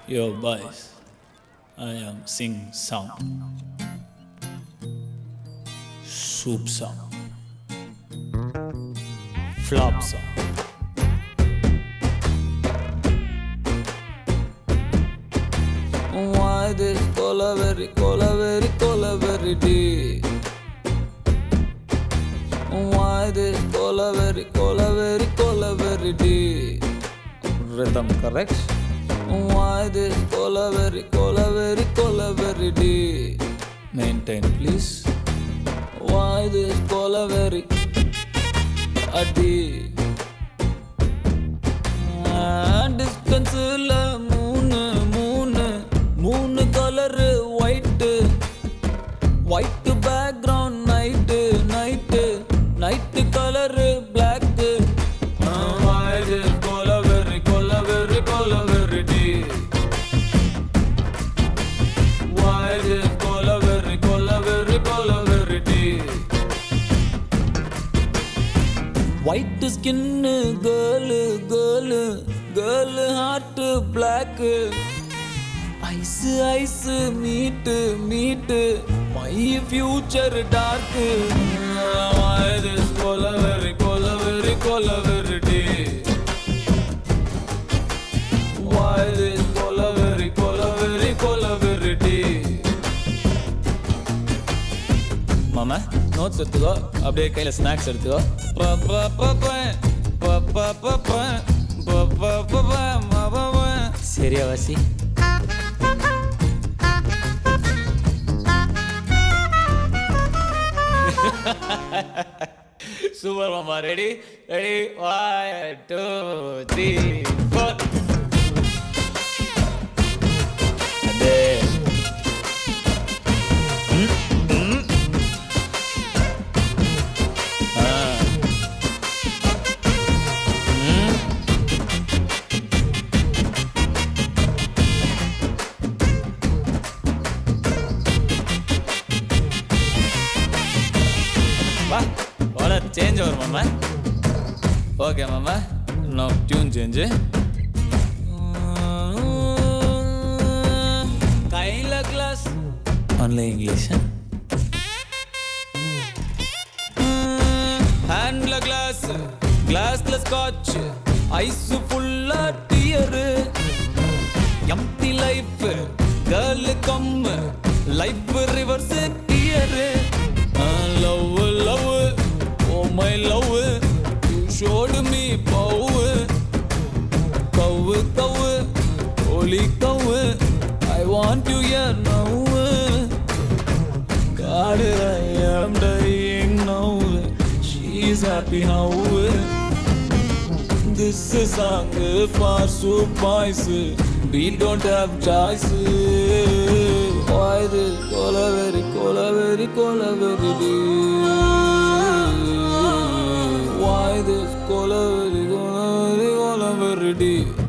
Yo, boys, I am sing song, soup song, flop song. Why this colaveri tea? Why this colaveri tea? Rhythm correct? Why this colaveri tea? Maintain, please. Why this colaveri a tea? Distance moon color white background night color black. Why this colaveri tea? Why this colaveri tea? White skin girl heart black. Ice meet my future dark. Why this colaveri tea? Why this colaveri tea? மாமா notes எடுத்துக்கோ, அப்படியே கையில் snacks எடுத்துக்கோ. சரியா வாசி? Super மாமா. Ready 1 2 3 4. அதே வாடா சேஞ்ச் வரும் மாமா. ஓகே மாமா, நான் டியூன் சேஞ்சு. கையில கிளாஸ் ஒன்லி இங்கிலீஷ். ஹேண்ட்ல கிளாஸ்ல ஸ்காட்ச் ஐஸ் ஃபுல்லா dear. Empty life girl come life reverse dear. Love, oh my love, you showed me power. Cow, holy cow, I want you here now. God, I am dying now. She is happy now. This is song for soup boys. We don't have choice. Why this colaveri tea? Why this colaveri tea?